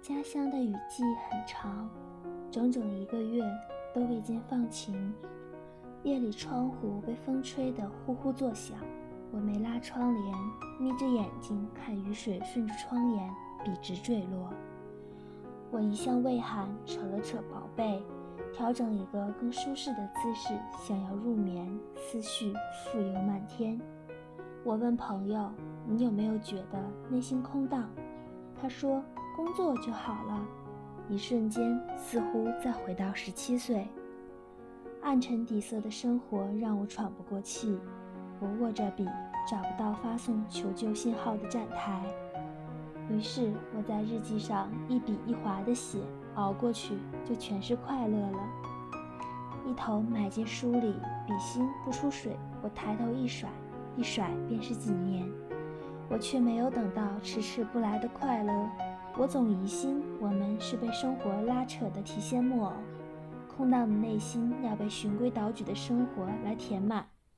家乡的雨季很长，整整1个月都未见放晴。夜里窗户被风吹得呼呼作响，我没拉窗帘，眯着眼睛看雨水顺着窗沿笔直坠落。我一向畏寒，扯了扯薄被，调整一个更舒适的姿势，想要入眠，思绪浮游漫天。我问朋友，你有没有觉得内心空荡？他说，工作就好了。一瞬间似乎再回到17岁。暗沉底色的生活让我喘不过气，我握着笔，找不到发送求救信号的站台。于是我在日记上一笔一划地写，熬过去就全是快乐了。一头埋进书里，笔芯不出水，我抬头一甩，一甩便是几年。我却没有等到迟迟不来的快乐，我总疑心我们是被生活拉扯的提线木偶，空荡的内心要被循规蹈矩的生活来填满。